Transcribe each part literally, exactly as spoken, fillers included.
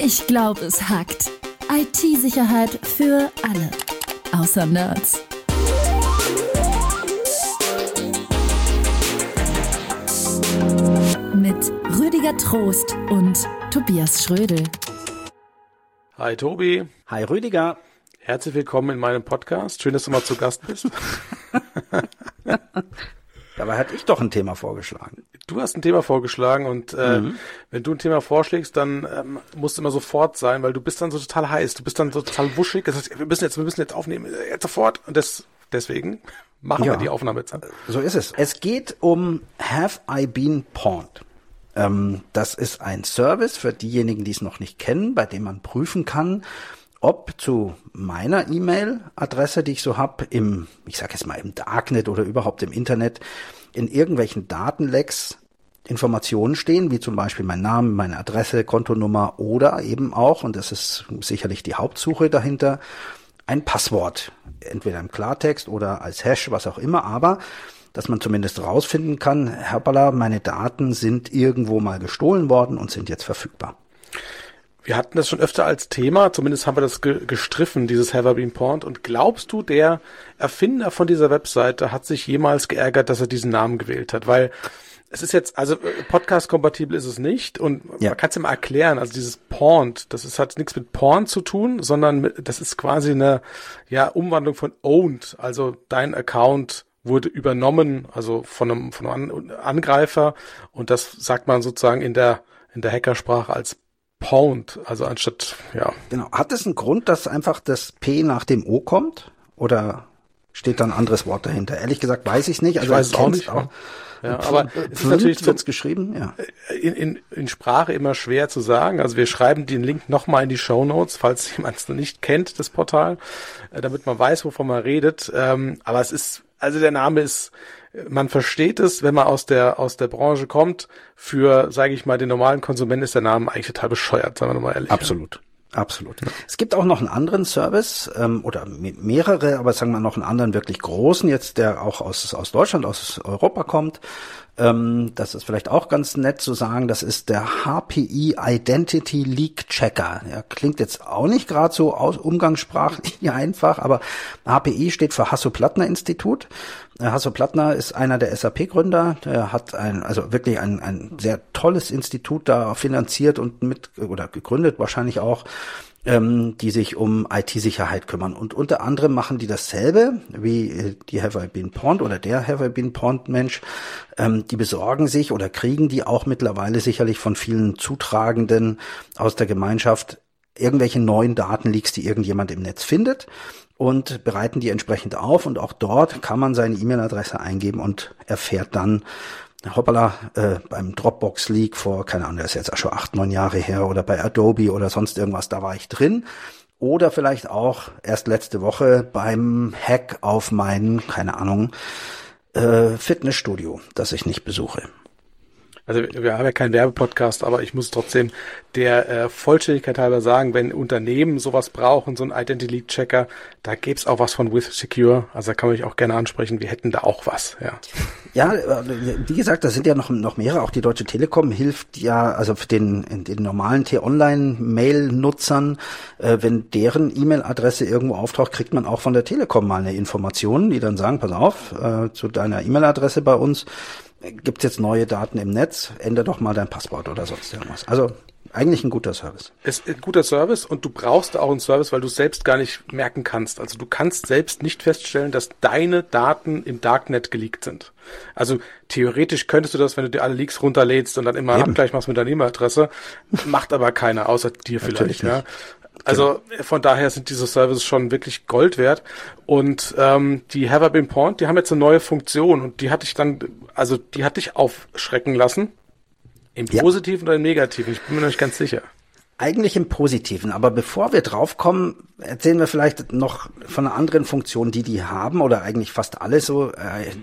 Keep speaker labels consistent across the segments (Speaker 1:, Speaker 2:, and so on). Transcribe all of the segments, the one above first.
Speaker 1: Ich glaube, es hackt. I T-Sicherheit für alle. Außer Nerds. Mit Rüdiger Trost und Tobias Schrödel.
Speaker 2: Hi Tobi.
Speaker 3: Hi Rüdiger.
Speaker 2: Herzlich willkommen in meinem Podcast. Schön, dass du mal zu Gast bist.
Speaker 3: Dabei hatte ich doch ein Thema vorgeschlagen.
Speaker 2: Du hast ein Thema vorgeschlagen und äh, mhm. wenn du ein Thema vorschlägst, dann ähm, musst du immer sofort sein, weil du bist dann so total heiß, du bist dann so total wuschig. Das heißt, wir müssen jetzt, wir müssen jetzt aufnehmen, jetzt sofort. Und das, deswegen machen ja. wir die Aufnahme jetzt.
Speaker 3: So ist es. Es geht um Have I Been Pawned? Ähm, das ist ein Service für diejenigen, die es noch nicht kennen, bei dem man prüfen kann, ob zu meiner E-Mail-Adresse, die ich so habe, im, ich sag jetzt mal im Darknet oder überhaupt im Internet, in irgendwelchen Datenlecks Informationen stehen, wie zum Beispiel mein Name, meine Adresse, Kontonummer oder eben auch, und das ist sicherlich die Hauptsuche dahinter, ein Passwort, entweder im Klartext oder als Hash, was auch immer, aber dass man zumindest rausfinden kann, hoppala, meine Daten sind irgendwo mal gestohlen worden und sind jetzt verfügbar.
Speaker 2: Wir hatten das schon öfter als Thema, zumindest haben wir das ge- gestriffen, dieses Have I Been Pawned. Und glaubst du, der Erfinder von dieser Webseite hat sich jemals geärgert, dass er diesen Namen gewählt hat? Weil es ist jetzt, also Podcast-kompatibel ist es nicht und ja. man kann es ja mal erklären, also dieses Pawned, das ist, hat nichts mit Porn zu tun, sondern mit, das ist quasi eine ja Umwandlung von owned, also dein Account wurde übernommen, also von einem, von einem Angreifer und das sagt man sozusagen in der in der Hackersprache als Pawned, also anstatt, ja.
Speaker 3: Genau. Hat es einen Grund, dass einfach das P nach dem O kommt? Oder steht da ein anderes Wort dahinter? Ehrlich gesagt weiß ich es nicht. Also
Speaker 2: ich weiß es auch nicht. Auch. Ja, aber es ist natürlich
Speaker 3: wird's geschrieben, ja.
Speaker 2: In, in, in Sprache immer schwer zu sagen. Also wir schreiben den Link nochmal in die Shownotes, falls jemand es noch nicht kennt, das Portal, damit man weiß, wovon man redet. Aber es ist, also der Name ist, man versteht es, wenn man aus der aus der Branche kommt. Für, sage ich mal, den normalen Konsumenten ist der Name eigentlich total bescheuert, sagen wir mal ehrlich.
Speaker 3: Absolut, absolut. Ja. Es gibt auch noch einen anderen Service ähm, oder mehrere, aber sagen wir noch einen anderen wirklich großen, jetzt der auch aus aus Deutschland, aus Europa kommt. Ähm, das ist vielleicht auch ganz nett zu sagen. Das ist der H P I Identity Leak Checker. Ja, klingt jetzt auch nicht gerade so aus umgangssprachlich einfach, aber H P I steht für Hasso-Plattner-Institut. Hasso-Plattner ist einer der S A P-Gründer. Der hat ein, also wirklich ein, ein sehr tolles Institut da finanziert und mit oder gegründet wahrscheinlich auch, ähm, die sich um I T-Sicherheit kümmern. Und unter anderem machen die dasselbe wie die Have I Been Pawned oder der Have I Been Pawned Mensch. Ähm, die besorgen sich oder kriegen die auch mittlerweile sicherlich von vielen Zutragenden aus der Gemeinschaft irgendwelche neuen Datenleaks, die irgendjemand im Netz findet, und bereiten die entsprechend auf. Und auch dort kann man seine E-Mail-Adresse eingeben und erfährt dann, hoppala, äh, beim Dropbox-Leak vor, keine Ahnung, das ist jetzt auch schon acht, neun Jahre her, oder bei Adobe oder sonst irgendwas, da war ich drin. Oder vielleicht auch erst letzte Woche beim Hack auf mein, keine Ahnung, äh, Fitnessstudio, das ich nicht besuche.
Speaker 2: Also wir haben ja keinen Werbepodcast, aber ich muss trotzdem der äh, Vollständigkeit halber sagen, wenn Unternehmen sowas brauchen, so einen Identity-Checker, da gibt's auch was von WithSecure. Also da kann man mich auch gerne ansprechen, wir hätten da auch was. Ja,
Speaker 3: ja, wie gesagt, da sind ja noch noch mehrere. Auch die Deutsche Telekom hilft ja, also für den den normalen T-Online-Mail-Nutzern, äh, wenn deren E-Mail-Adresse irgendwo auftaucht, kriegt man auch von der Telekom mal eine Information, die dann sagen, pass auf, äh, zu deiner E-Mail-Adresse bei uns gibt's jetzt neue Daten im Netz, ändere doch mal dein Passwort oder sonst irgendwas. Also eigentlich ein guter Service.
Speaker 2: Es ist ein guter Service und du brauchst auch einen Service, weil du es selbst gar nicht merken kannst. Also du kannst selbst nicht feststellen, dass deine Daten im Darknet geleakt sind. Also theoretisch könntest du das, wenn du dir alle Leaks runterlädst und dann immer einen Abgleich machst mit deiner E-Mail-Adresse, macht aber keiner, außer dir vielleicht. Ja. Also genau. Von daher sind diese Services schon wirklich Gold wert. Und ähm, die Have I Been Pawned, die haben jetzt eine neue Funktion und die hatte ich dann, also die hatte ich aufschrecken lassen. Im Positiven ja. oder im Negativen? Ich bin mir noch nicht ganz sicher.
Speaker 3: Eigentlich im Positiven, aber bevor wir draufkommen, erzählen wir vielleicht noch von einer anderen Funktion, die die haben, oder eigentlich fast alle so äh,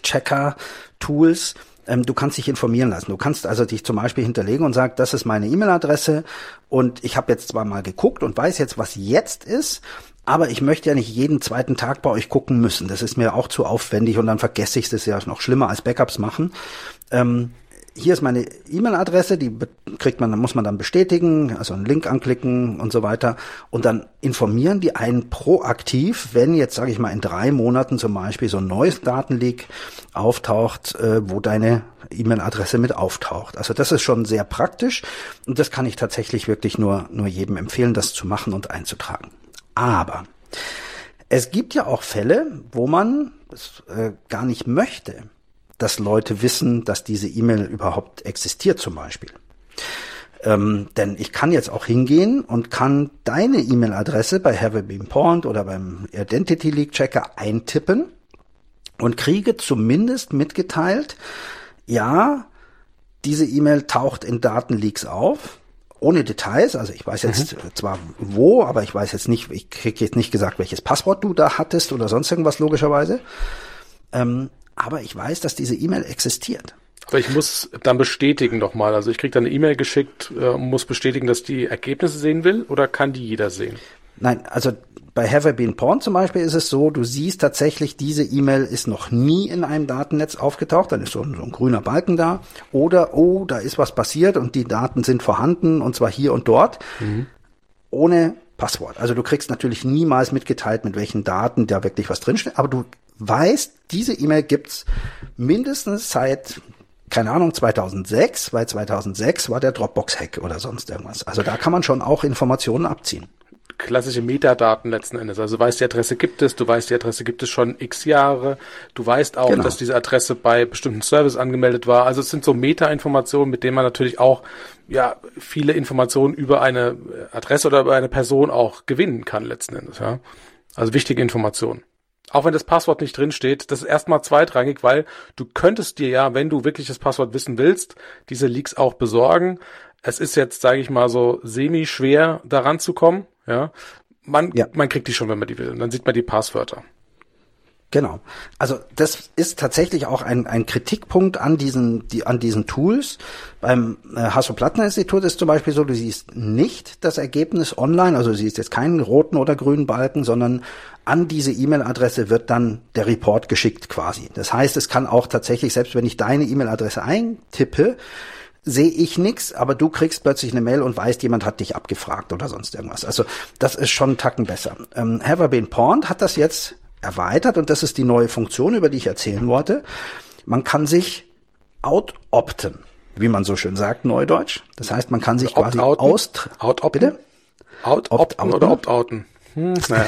Speaker 3: Leak-Checker-Tools. Ähm, du kannst dich informieren lassen. Du kannst also dich zum Beispiel hinterlegen und sagen, das ist meine E-Mail-Adresse und ich habe jetzt zwar mal geguckt und weiß jetzt, was jetzt ist, aber ich möchte ja nicht jeden zweiten Tag bei euch gucken müssen. Das ist mir auch zu aufwendig und dann vergesse ich es, ja noch schlimmer als Backups machen. Ähm, hier ist meine E-Mail-Adresse, die kriegt man, muss man dann bestätigen, also einen Link anklicken und so weiter. Und dann informieren die einen proaktiv, wenn jetzt, sage ich mal, in drei Monaten zum Beispiel so ein neues Datenleak auftaucht, äh, wo deine E-Mail-Adresse mit auftaucht. Also das ist schon sehr praktisch und das kann ich tatsächlich wirklich nur, nur jedem empfehlen, das zu machen und einzutragen. Aber es gibt ja auch Fälle, wo man das äh, gar nicht möchte, dass Leute wissen, dass diese E-Mail überhaupt existiert zum Beispiel. Ähm, denn ich kann jetzt auch hingehen und kann deine E-Mail-Adresse bei Have I Been Pawned oder beim Identity Leak Checker eintippen und kriege zumindest mitgeteilt, ja, diese E-Mail taucht in Datenleaks auf, ohne Details. Also ich weiß jetzt mhm. zwar wo, aber ich weiß jetzt nicht, ich kriege jetzt nicht gesagt, welches Passwort du da hattest oder sonst irgendwas logischerweise. Ähm, aber ich weiß, dass diese E-Mail existiert.
Speaker 2: Aber ich muss dann bestätigen nochmal. Also ich kriege dann eine E-Mail geschickt, äh, muss bestätigen, dass die Ergebnisse sehen will, oder kann die jeder sehen?
Speaker 3: Nein, also bei Have I Been Pawned zum Beispiel ist es so, du siehst tatsächlich, diese E-Mail ist noch nie in einem Datennetz aufgetaucht, dann ist so ein, so ein grüner Balken da. Oder, oh, da ist was passiert und die Daten sind vorhanden und zwar hier und dort, mhm. ohne Passwort. Also du kriegst natürlich niemals mitgeteilt, mit welchen Daten da wirklich was drinsteht, aber du weißt, diese E-Mail gibt's mindestens seit, keine Ahnung, zweitausendsechs, weil zweitausendsechs war der Dropbox-Hack oder sonst irgendwas. Also da kann man schon auch Informationen abziehen.
Speaker 2: Klassische Metadaten letzten Endes. Also du weißt, die Adresse gibt es, du weißt, die Adresse gibt es schon x Jahre, du weißt auch, genau. dass diese Adresse bei bestimmten Service angemeldet war. Also es sind so Meta-Informationen, mit denen man natürlich auch ja viele Informationen über eine Adresse oder über eine Person auch gewinnen kann letzten Endes. Ja, also wichtige Informationen. Auch wenn das Passwort nicht drin steht, das ist erstmal zweitrangig, weil du könntest dir ja, wenn du wirklich das Passwort wissen willst, diese Leaks auch besorgen. Es ist jetzt, sage ich mal, so semi-schwer, daran zu kommen. Ja, man, ja. man kriegt die schon, wenn man die will. Und dann sieht man die Passwörter.
Speaker 3: Genau. Also das ist tatsächlich auch ein, ein Kritikpunkt an diesen, die, an diesen Tools. Beim äh, Hasso-Plattner-Institut ist zum Beispiel so, du siehst nicht das Ergebnis online, also du siehst jetzt keinen roten oder grünen Balken, sondern an diese E-Mail-Adresse wird dann der Report geschickt quasi. Das heißt, es kann auch tatsächlich, selbst wenn ich deine E-Mail-Adresse eintippe, sehe ich nichts, aber du kriegst plötzlich eine Mail und weißt, jemand hat dich abgefragt oder sonst irgendwas. Also das ist schon einen Tacken besser. Ähm, Have I Been Pawned hat das jetzt erweitert und das ist die neue Funktion, über die ich erzählen wollte. Man kann sich out-opten, wie man so schön sagt, Neudeutsch. Das heißt, man kann sich quasi aus...
Speaker 2: Out-opten? Bitte? Out-opten oder opt-outen? Hm, naja.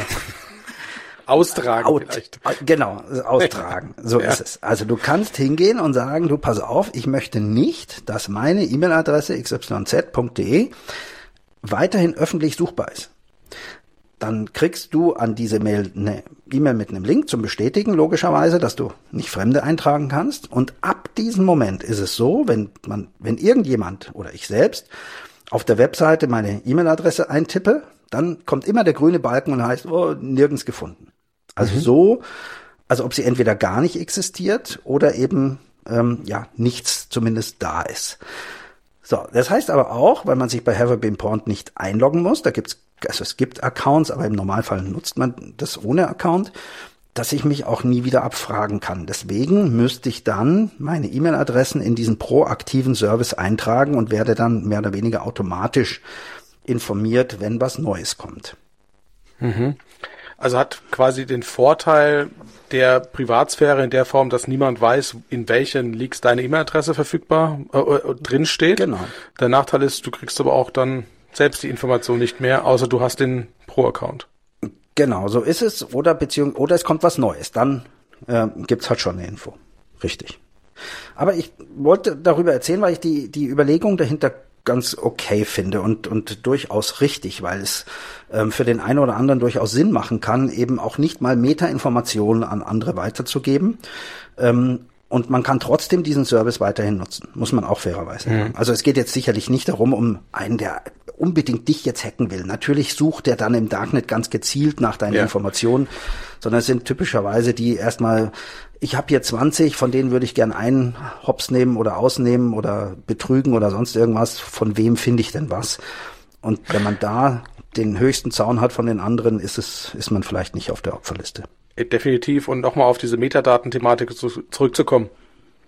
Speaker 2: Austragen Out, vielleicht.
Speaker 3: Genau, austragen. So ja. ist es. Also du kannst hingehen und sagen, du pass auf, ich möchte nicht, dass meine E-Mail-Adresse x y z punkt de weiterhin öffentlich suchbar ist. Dann kriegst du an diese Mail eine E-Mail mit einem Link zum Bestätigen, logischerweise, dass du nicht Fremde eintragen kannst. Und ab diesem Moment ist es so, wenn man, wenn irgendjemand oder ich selbst auf der Webseite meine E-Mail-Adresse eintippe, dann kommt immer der grüne Balken und heißt, oh, nirgends gefunden. Also mhm. so, also ob sie entweder gar nicht existiert oder eben, ähm, ja, nichts zumindest da ist. So, das heißt aber auch, weil man sich bei Have I Been Pawned nicht einloggen muss, da gibt's, also es gibt Accounts, aber im Normalfall nutzt man das ohne Account, dass ich mich auch nie wieder abfragen kann. Deswegen müsste ich dann meine E-Mail-Adressen in diesen proaktiven Service eintragen und werde dann mehr oder weniger automatisch informiert, wenn was Neues kommt.
Speaker 2: Mhm. Also hat quasi den Vorteil der Privatsphäre in der Form, dass niemand weiß, in welchen Leaks deine E-Mail-Adresse verfügbar äh, äh, drin steht.
Speaker 3: Genau.
Speaker 2: Der Nachteil ist, du kriegst aber auch dann selbst die Information nicht mehr, außer du hast den Pro-Account.
Speaker 3: Genau, so ist es. Oder beziehung oder es kommt was Neues. Dann äh, gibt's halt schon eine Info. Richtig. Aber ich wollte darüber erzählen, weil ich die die Überlegung dahinter ganz okay finde und und durchaus richtig, weil es ähm, für den einen oder anderen durchaus Sinn machen kann, eben auch nicht mal Meta-Informationen an andere weiterzugeben. Ähm, und man kann trotzdem diesen Service weiterhin nutzen, muss man auch fairerweise sagen. Mhm. Also es geht jetzt sicherlich nicht darum, um einen, der unbedingt dich jetzt hacken will. Natürlich sucht der dann im Darknet ganz gezielt nach deinen ja. Informationen, sondern es sind typischerweise die erstmal, ich habe hier zwanzig, von denen würde ich gern einen Hops nehmen oder ausnehmen oder betrügen oder sonst irgendwas. Von wem finde ich denn was? Und wenn man da den höchsten Zaun hat von den anderen, ist es, ist man vielleicht nicht auf der Opferliste.
Speaker 2: Definitiv. Und nochmal auf diese Metadaten-Thematik zu, zurückzukommen.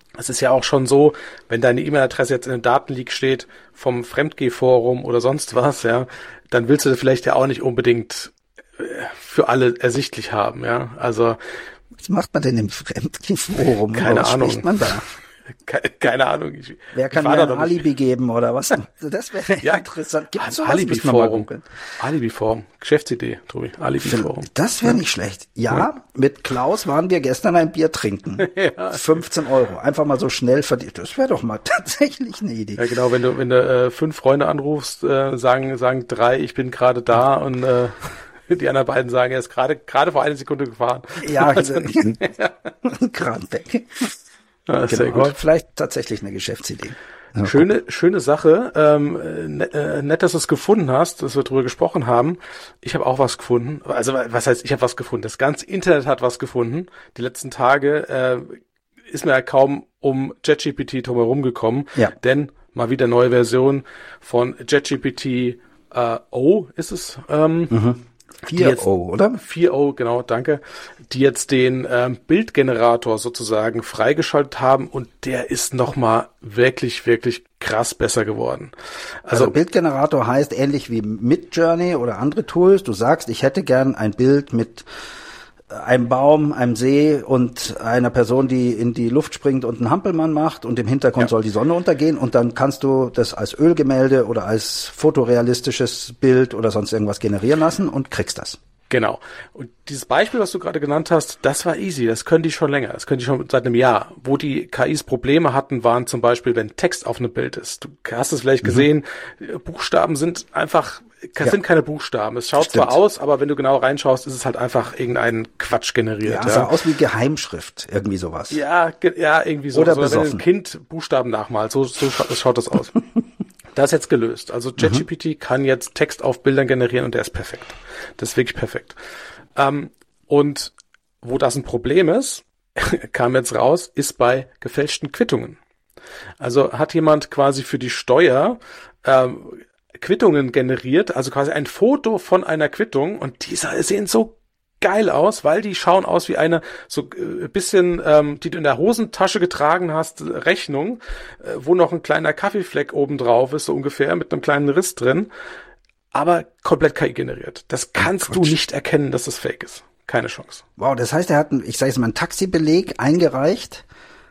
Speaker 2: Es ist ja auch schon so, wenn deine E-Mail-Adresse jetzt in einem Datenleak steht vom Fremdgeh-Forum oder sonst was, ja, dann willst du das vielleicht ja auch nicht unbedingt äh, für alle ersichtlich haben, ja. Also
Speaker 3: was macht man denn im Fremdgeh-Forum?
Speaker 2: Keine
Speaker 3: was
Speaker 2: Ahnung.
Speaker 3: Spricht man da?
Speaker 2: Keine, keine Ahnung. Ich,
Speaker 3: Wer kann
Speaker 2: mir
Speaker 3: mir ein Alibi geben oder was? Das wäre ja interessant.
Speaker 2: Gibt es Alibi-Forum? Alibi-Forum. Geschäftsidee, Tobi. Alibi-Forum.
Speaker 3: Das wäre nicht schlecht. Ja, ja, mit Klaus waren wir gestern ein Bier trinken. Ja. fünfzehn Euro. Einfach mal so schnell verdient. Das wäre doch mal tatsächlich eine Idee.
Speaker 2: Ja, genau. Wenn du, wenn du äh, fünf Freunde anrufst, äh, sagen, sagen drei, ich bin gerade da und äh, die anderen beiden sagen, er ist gerade, gerade vor einer Sekunde gefahren.
Speaker 3: Ja, also, gerade weg.
Speaker 2: Ja,
Speaker 3: genau. Sehr gut. Vielleicht tatsächlich eine Geschäftsidee. Ja,
Speaker 2: schöne, schöne Sache. Ähm, net, äh, nett, dass du es gefunden hast, dass wir drüber gesprochen haben. Ich habe auch was gefunden. Also was heißt, ich habe was gefunden? Das ganze Internet hat was gefunden. Die letzten Tage äh, ist mir ja kaum um ChatGPT drumherum gekommen.
Speaker 3: Ja.
Speaker 2: Denn mal wieder neue Version von ChatGPT äh, O ist es. Ähm,
Speaker 3: mhm. vier Punkt null, oder?
Speaker 2: vier Punkt null, genau, danke. Die jetzt den ähm, Bildgenerator sozusagen freigeschaltet haben und der ist nochmal wirklich, wirklich krass besser geworden.
Speaker 3: Also, also Bildgenerator heißt ähnlich wie Midjourney oder andere Tools. Du sagst, ich hätte gern ein Bild mit einem Baum, einem See und einer Person, die in die Luft springt und einen Hampelmann macht und im Hintergrund ja. soll die Sonne untergehen und dann kannst du das als Ölgemälde oder als fotorealistisches Bild oder sonst irgendwas generieren lassen und kriegst das.
Speaker 2: Genau. Und dieses Beispiel, was du gerade genannt hast, das war easy. Das können die schon länger. Das können die schon seit einem Jahr. Wo die K Is Probleme hatten, waren zum Beispiel, wenn Text auf einem Bild ist. Du hast es vielleicht gesehen, mhm. Buchstaben sind einfach, das ja. sind keine Buchstaben. Es schaut Stimmt. zwar aus, aber wenn du genau reinschaust, ist es halt einfach irgendein Quatsch generiert.
Speaker 3: Ja, es sah ja. aus wie Geheimschrift, irgendwie sowas.
Speaker 2: Ja, ge- ja, irgendwie so.
Speaker 3: Oder
Speaker 2: so,
Speaker 3: besoffen.
Speaker 2: Wenn ein Kind Buchstaben nachmalt, so, so schaut, schaut das aus. Das ist jetzt gelöst. Also ChatGPT mhm. kann jetzt Text auf Bildern generieren und der ist perfekt. Das ist wirklich perfekt. Ähm, und wo das ein Problem ist, kam jetzt raus, ist bei gefälschten Quittungen. Also hat jemand quasi für die Steuer ähm, Quittungen generiert, also quasi ein Foto von einer Quittung und die sehen so geil aus, weil die schauen aus wie eine so äh, bisschen, ähm, die du in der Hosentasche getragen hast, Rechnung, äh, wo noch ein kleiner Kaffeefleck oben drauf ist, so ungefähr, mit einem kleinen Riss drin, aber komplett K I generiert. Das kannst oh, du nicht erkennen, dass das Fake ist. Keine Chance.
Speaker 3: Wow, das heißt, er hat, einen, ich sage jetzt mal, einen Taxibeleg eingereicht,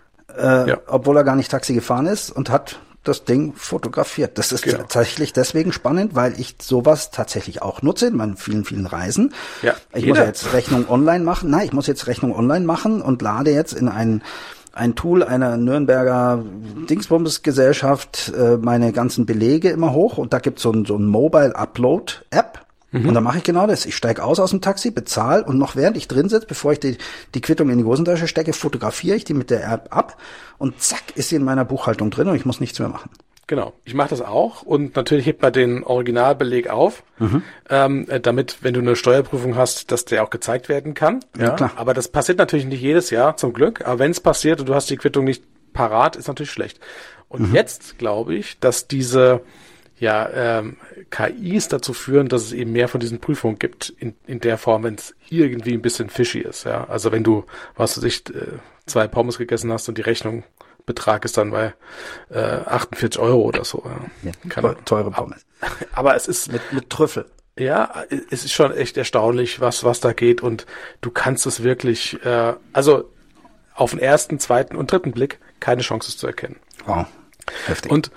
Speaker 3: äh, ja. obwohl er gar nicht Taxi gefahren ist und hat das Ding fotografiert. Das ist genau. tatsächlich deswegen spannend, weil ich sowas tatsächlich auch nutze in meinen vielen, vielen Reisen.
Speaker 2: Ja,
Speaker 3: ich jeder. muss ja jetzt Rechnung online machen. Nein, ich muss jetzt Rechnung online machen und lade jetzt in ein ein Tool einer Nürnberger Dingsbums-Gesellschaft äh, meine ganzen Belege immer hoch und da gibt's so ein so ein Mobile-Upload-App. Mhm. Und dann mache ich genau das. Ich steige aus aus dem Taxi, bezahle und noch während ich drin sitze, bevor ich die, die Quittung in die Hosentasche stecke, fotografiere ich die mit der App ab und zack, ist sie in meiner Buchhaltung drin und ich muss nichts mehr machen.
Speaker 2: Genau, ich mache das auch und natürlich hebt man den Originalbeleg auf, mhm. ähm, damit, wenn du eine Steuerprüfung hast, dass der auch gezeigt werden kann. Ja, ja, klar. Aber das passiert natürlich nicht jedes Jahr, zum Glück. Aber wenn es passiert und du hast die Quittung nicht parat, ist natürlich schlecht. Und mhm. jetzt glaube ich, dass diese ja ähm, K Is dazu führen, dass es eben mehr von diesen Prüfungen gibt, in, in der Form, wenn es irgendwie ein bisschen fishy ist. Ja, also wenn du, was weiß ich, äh, zwei Pommes gegessen hast und die Rechnung Betrag ist dann bei äh, achtundvierzig Euro oder so. Ja.
Speaker 3: Ja, Kann, teure Pommes.
Speaker 2: Aber es ist
Speaker 3: mit, mit Trüffel.
Speaker 2: Ja, es ist schon echt erstaunlich, was was da geht und du kannst es wirklich, äh, also auf den ersten, zweiten und dritten Blick keine Chance es zu erkennen.
Speaker 3: Wow, heftig.
Speaker 2: Und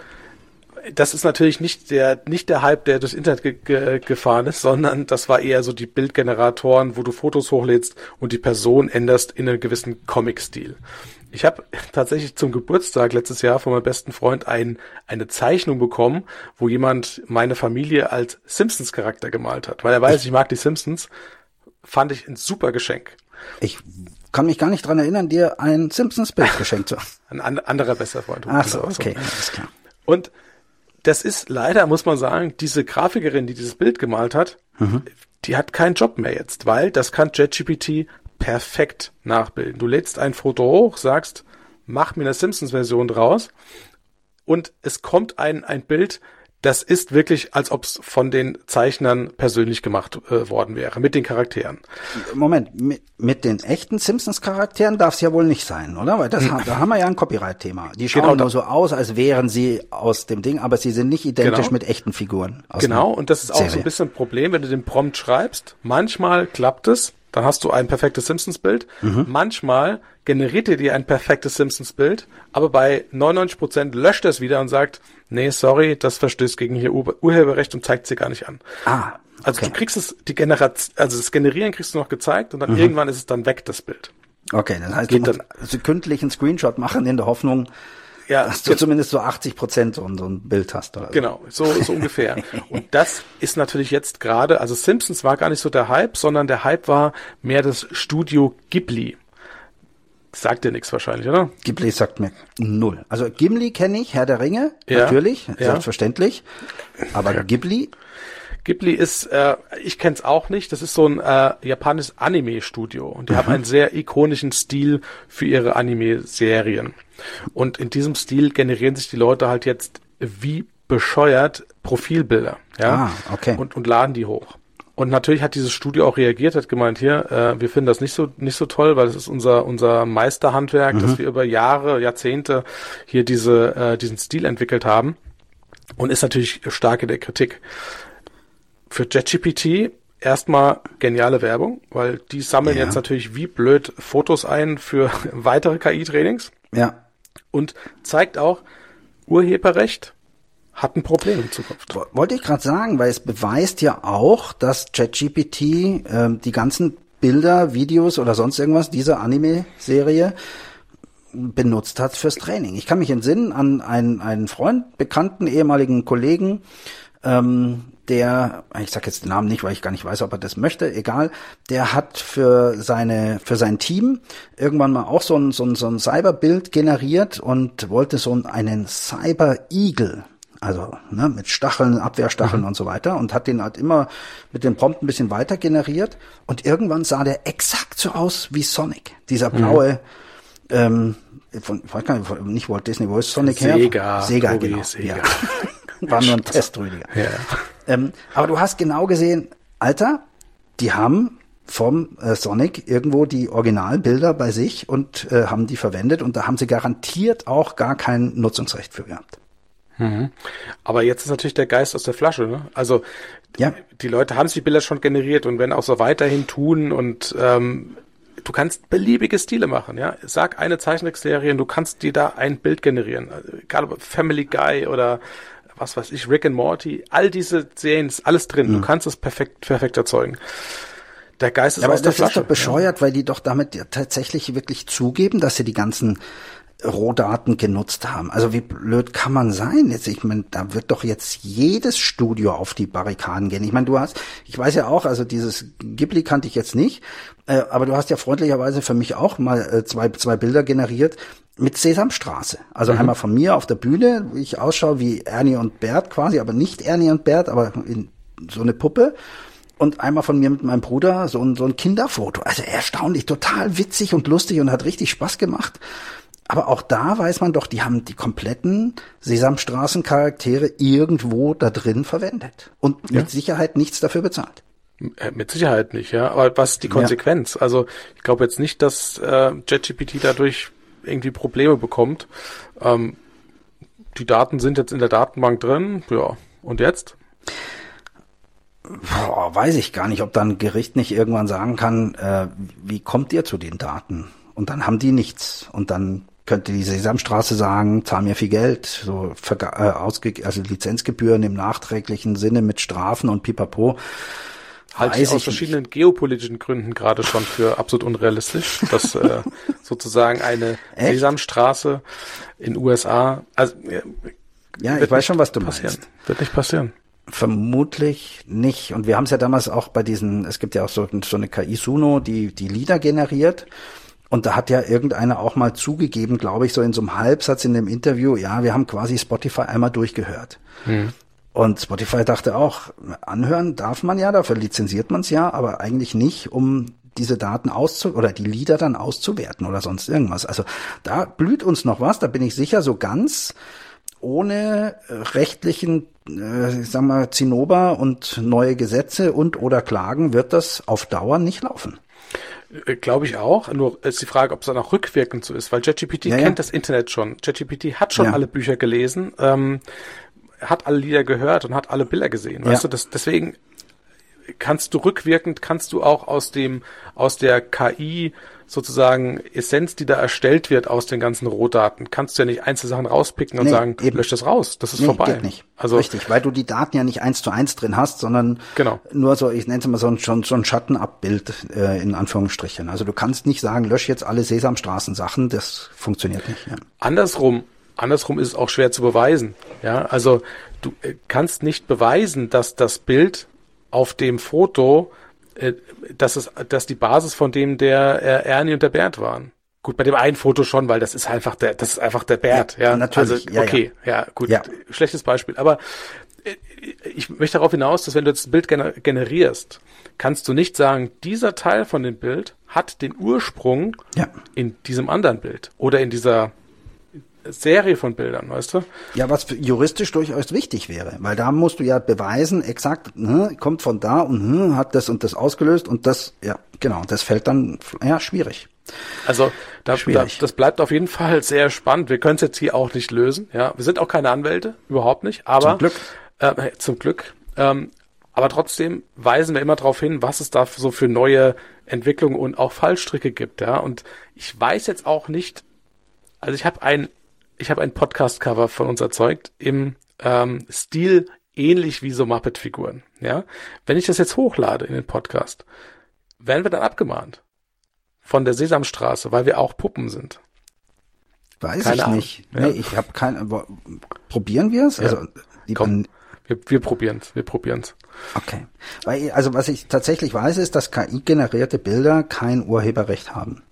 Speaker 2: das ist natürlich nicht der nicht der Hype, der durchs Internet ge- ge- gefahren ist, sondern das war eher so die Bildgeneratoren, wo du Fotos hochlädst und die Person änderst in einen gewissen Comic-Stil. Ich habe tatsächlich zum Geburtstag letztes Jahr von meinem besten Freund ein, eine Zeichnung bekommen, wo jemand meine Familie als Simpsons-Charakter gemalt hat. Weil er weiß, ich, ich mag die Simpsons, fand ich ein super Geschenk.
Speaker 3: Ich kann mich gar nicht dran erinnern, dir ein Simpsons-Bild geschenkt zu haben.
Speaker 2: Ein an, anderer bester Freund.
Speaker 3: Ach so, okay, alles klar.
Speaker 2: Und das ist leider, muss man sagen, diese Grafikerin, die dieses Bild gemalt hat, mhm. die hat keinen Job mehr jetzt, weil das kann ChatGPT perfekt nachbilden. Du lädst ein Foto hoch, sagst, mach mir eine Simpsons-Version draus und es kommt ein ein Bild, das ist wirklich, als ob es von den Zeichnern persönlich gemacht äh, worden wäre, mit den Charakteren.
Speaker 3: Moment, mit, mit den echten Simpsons-Charakteren darf es ja wohl nicht sein, oder? Weil das, da haben wir ja ein Copyright-Thema. Die schauen
Speaker 2: Genau,
Speaker 3: nur so aus, als wären sie aus dem Ding, aber sie sind nicht identisch
Speaker 2: Genau.
Speaker 3: mit echten Figuren. Aus
Speaker 2: Genau,
Speaker 3: einer
Speaker 2: und das ist auch
Speaker 3: Serie.
Speaker 2: so ein bisschen ein Problem, wenn du den Prompt schreibst. Manchmal klappt es, dann hast du ein perfektes Simpsons-Bild.
Speaker 3: Mhm.
Speaker 2: Manchmal generiert er dir ein perfektes Simpsons-Bild, aber bei neunundneunzig Prozent löscht er es wieder und sagt, nee, sorry, das verstößt gegen hier Ur- Urheberrecht und zeigt sie gar nicht an.
Speaker 3: Ah,
Speaker 2: Also
Speaker 3: okay.
Speaker 2: du kriegst es, die Generation, also das Generieren kriegst du noch gezeigt und dann
Speaker 3: Mhm.
Speaker 2: irgendwann ist es dann weg, das Bild.
Speaker 3: Okay, das heißt,
Speaker 2: Geht
Speaker 3: du musst also kündlich einen Screenshot machen in der Hoffnung,
Speaker 2: Ja,
Speaker 3: dass du zumindest so achtzig Prozent so, so ein Bild hast. Oder so.
Speaker 2: Genau, so, so ungefähr. Und das ist natürlich jetzt gerade, also Simpsons war gar nicht so der Hype, sondern der Hype war mehr das Studio Ghibli. Sagt dir nichts wahrscheinlich, oder?
Speaker 3: Ghibli sagt mir null. Also Gimli kenne ich, Herr der Ringe,
Speaker 2: Ja,
Speaker 3: natürlich,
Speaker 2: ja.
Speaker 3: selbstverständlich. Aber
Speaker 2: Ja.
Speaker 3: Ghibli,
Speaker 2: Ghibli ist, äh, ich kenne es auch nicht, das ist so ein äh, japanisches Anime-Studio und die haben einen sehr ikonischen Stil für ihre Anime-Serien. Und in diesem Stil generieren sich die Leute halt jetzt wie bescheuert Profilbilder, ja,
Speaker 3: Ah, okay.
Speaker 2: und, und laden die hoch. Und natürlich hat dieses Studio auch reagiert, hat gemeint, hier, äh, wir finden das nicht so nicht so toll, weil das ist unser unser Meisterhandwerk,
Speaker 3: Mhm.
Speaker 2: dass wir über Jahre, Jahrzehnte hier diese äh, diesen Stil entwickelt haben und ist natürlich stark in der Kritik. Für ChatGPT erstmal geniale Werbung, weil die sammeln
Speaker 3: Ja.
Speaker 2: jetzt natürlich wie blöd Fotos ein für weitere K I-Trainings
Speaker 3: ja.
Speaker 2: und zeigt auch, Urheberrecht hat ein Problem in Zukunft.
Speaker 3: Wo- Wollte ich gerade sagen, weil es beweist ja auch, dass ChatGPT ähm, die ganzen Bilder, Videos oder sonst irgendwas dieser Anime-Serie benutzt hat fürs Training. Ich kann mich entsinnen an einen, einen Freund, bekannten, ehemaligen Kollegen, ähm, der, ich sag jetzt den Namen nicht, weil ich gar nicht weiß, ob er das möchte, egal, der hat für seine, für sein Team irgendwann mal auch so ein, so ein, so ein Cyberbild generiert und wollte so einen Cyber-Eagle, also ne, mit Stacheln, Abwehrstacheln
Speaker 2: Mhm.
Speaker 3: und so weiter, und hat den halt immer mit dem Prompt ein bisschen weiter generiert und irgendwann sah der exakt so aus wie Sonic, dieser blaue, mhm. ähm, von, ich weiß gar nicht, von, nicht Walt Disney, wo ist Sonic her?
Speaker 2: Sega.
Speaker 3: Sega,
Speaker 2: Tobi,
Speaker 3: genau.
Speaker 2: Sega.
Speaker 3: Ja. War nur ein Test, Rüdiger.
Speaker 2: Ja.
Speaker 3: Ähm, aber du hast genau gesehen, Alter, die haben vom äh, Sonic irgendwo die Originalbilder bei sich und äh, haben die verwendet und da haben sie garantiert auch gar kein Nutzungsrecht für gehabt.
Speaker 2: Mhm. Aber jetzt ist natürlich der Geist aus der Flasche, ne? Also
Speaker 3: Ja.
Speaker 2: die Leute haben sich die Bilder schon generiert und werden auch so weiterhin tun und ähm, du kannst beliebige Stile machen, ja. Sag eine Zeichentrickserie und du kannst dir da ein Bild generieren. Also, egal ob Family Guy oder was weiß ich, Rick and Morty, all diese Serien ist alles drin.
Speaker 3: Mhm.
Speaker 2: Du kannst es perfekt, perfekt erzeugen. Der Geist ist
Speaker 3: Ja, aber
Speaker 2: aus der
Speaker 3: das
Speaker 2: Flasche.
Speaker 3: ist doch bescheuert, weil die doch damit ja tatsächlich wirklich zugeben, dass sie die ganzen Rohdaten genutzt haben. Also wie blöd kann man sein? Jetzt, ich meine, da wird doch jetzt jedes Studio auf die Barrikaden gehen. Ich meine, du hast, ich weiß ja auch, also dieses Ghibli kannte ich jetzt nicht, äh, aber du hast ja freundlicherweise für mich auch mal äh, zwei zwei Bilder generiert mit Sesamstraße. Also
Speaker 2: Mhm.
Speaker 3: einmal von mir auf der Bühne, wie ich ausschaue wie Ernie und Bert quasi, aber nicht Ernie und Bert, aber in so eine Puppe. Und einmal von mir mit meinem Bruder so ein, so ein Kinderfoto. Also erstaunlich, total witzig und lustig und hat richtig Spaß gemacht. Aber auch da weiß man doch, die haben die kompletten Sesamstraßen-Charaktere irgendwo da drin verwendet. Und
Speaker 2: Ja.
Speaker 3: mit Sicherheit nichts dafür bezahlt.
Speaker 2: Äh, Mit Sicherheit nicht, ja. Aber was ist die Konsequenz? Ja. Also ich glaube jetzt nicht, dass äh, ChatGPT dadurch irgendwie Probleme bekommt. Ähm, die Daten sind jetzt in der Datenbank drin, ja. Und jetzt?
Speaker 3: Boah, weiß ich gar nicht, ob dann ein Gericht nicht irgendwann sagen kann, äh, wie kommt ihr zu den Daten? Und dann haben die nichts. Und dann könnte die Sesamstraße sagen, zahl mir viel Geld, so verga- äh, ausge- also Lizenzgebühren im nachträglichen Sinne mit Strafen und Pipapo.
Speaker 2: Halte ich
Speaker 3: Weiß
Speaker 2: aus
Speaker 3: ich
Speaker 2: verschiedenen geopolitischen Gründen gerade schon für absolut unrealistisch, dass äh, sozusagen eine
Speaker 3: Echt?
Speaker 2: Sesamstraße in U S A, also äh,
Speaker 3: Ja,
Speaker 2: wird
Speaker 3: ich weiß
Speaker 2: nicht
Speaker 3: schon, was du
Speaker 2: passieren.
Speaker 3: meinst.
Speaker 2: Wird nicht passieren.
Speaker 3: Vermutlich nicht. Und wir haben es ja damals auch bei diesen, es gibt ja auch so, so eine K I Suno, die die Lieder generiert. Und da hat ja irgendeiner auch mal zugegeben, glaube ich, so in so einem Halbsatz in dem Interview, ja, wir haben quasi Spotify einmal durchgehört.
Speaker 2: Hm.
Speaker 3: Und Spotify dachte auch, anhören darf man ja, dafür lizenziert man es ja, aber eigentlich nicht, um diese Daten auszu oder die Lieder dann auszuwerten oder sonst irgendwas. Also da blüht uns noch was, da bin ich sicher, so ganz ohne rechtlichen, äh, ich sag mal, Zinnober und neue Gesetze und oder Klagen wird das auf Dauer nicht laufen.
Speaker 2: Glaube ich auch. Nur ist die Frage, ob es dann auch rückwirkend so ist, weil ChatGPT ja, kennt ja. das Internet schon. ChatGPT hat schon ja. alle Bücher gelesen, ähm, hat alle Lieder gehört und hat alle Bilder gesehen. Weißt ja. du, das, deswegen kannst du rückwirkend, kannst du auch aus dem, aus der K I sozusagen Essenz, die da erstellt wird aus den ganzen Rohdaten, kannst du ja nicht einzelne Sachen rauspicken und nee, sagen, eben. lösch das raus, das ist nee, vorbei.
Speaker 3: Geht nicht. Also richtig, weil du die Daten ja nicht eins zu eins drin hast, sondern
Speaker 2: genau.
Speaker 3: nur so, ich nenne es mal so ein, so, so ein Schattenabbild äh, in Anführungsstrichen. Also du kannst nicht sagen, lösch jetzt alle Sesamstraßen-Sachen, das funktioniert nicht. Ja.
Speaker 2: Andersrum, andersrum ist es auch schwer zu beweisen. Ja, also du äh, kannst nicht beweisen, dass das Bild auf dem Foto dass es, dass die Basis von dem der äh, Ernie und der Bert waren. Gut, bei dem einen Foto schon, weil das ist einfach der, das ist einfach der Bert, ja. ja.
Speaker 3: Natürlich.
Speaker 2: Also, okay, ja, ja gut, ja. Schlechtes Beispiel. Aber äh, ich möchte darauf hinaus, dass wenn du jetzt ein Bild gener- generierst, kannst du nicht sagen, dieser Teil von dem Bild hat den Ursprung
Speaker 3: ja.
Speaker 2: in diesem anderen Bild oder in dieser Serie von Bildern, weißt du?
Speaker 3: Ja, was juristisch durchaus wichtig wäre, weil da musst du ja beweisen, exakt, ne, kommt von da und hm, hat das und das ausgelöst und das, ja, genau, das fällt dann, ja, schwierig.
Speaker 2: Also da, da, das bleibt auf jeden Fall sehr spannend. Wir können es jetzt hier auch nicht lösen, ja. Wir sind auch keine Anwälte, überhaupt nicht, aber
Speaker 3: zum Glück,
Speaker 2: äh, zum Glück. Ähm, aber trotzdem weisen wir immer darauf hin, was es da so für neue Entwicklungen und auch Fallstricke gibt, ja. Und ich weiß jetzt auch nicht, also ich habe ein Ich habe ein Podcast-Cover von uns erzeugt im ähm, Stil ähnlich wie so Muppet-Figuren. Ja, wenn ich das jetzt hochlade in den Podcast, werden wir dann abgemahnt von der Sesamstraße, weil wir auch Puppen sind.
Speaker 3: Weiß keine ich Ahnung. nicht. Ja. Nee, ich habe keine. Probieren wir es?
Speaker 2: Ja. Also komm, wir, wir probieren's. Wir probieren's.
Speaker 3: Okay. Weil also was ich tatsächlich weiß, ist, dass K I-generierte Bilder kein Urheberrecht haben.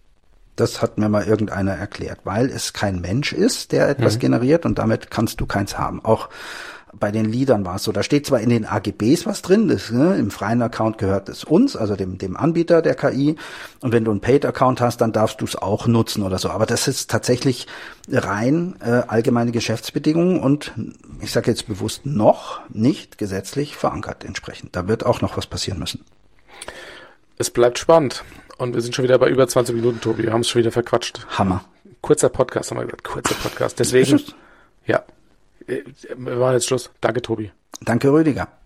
Speaker 3: Das hat mir mal irgendeiner erklärt, weil es kein Mensch ist, der etwas mhm. generiert und damit kannst du keins haben. Auch bei den Liedern war es so. Da steht zwar in den A G Bs was drin, das, ne, im freien Account gehört es uns, also dem, dem Anbieter der K I. Und wenn du einen Paid-Account hast, dann darfst du es auch nutzen oder so. Aber das ist tatsächlich rein äh, allgemeine Geschäftsbedingungen und ich sage jetzt bewusst noch nicht gesetzlich verankert entsprechend. Da wird auch noch was passieren müssen.
Speaker 2: Es bleibt spannend. Und wir sind schon wieder bei über zwanzig Minuten, Tobi. Wir haben es schon wieder verquatscht.
Speaker 3: Hammer.
Speaker 2: Kurzer Podcast, haben wir gesagt. Kurzer Podcast. Deswegen, ja, wir machen jetzt Schluss. Danke, Tobi.
Speaker 3: Danke, Rüdiger.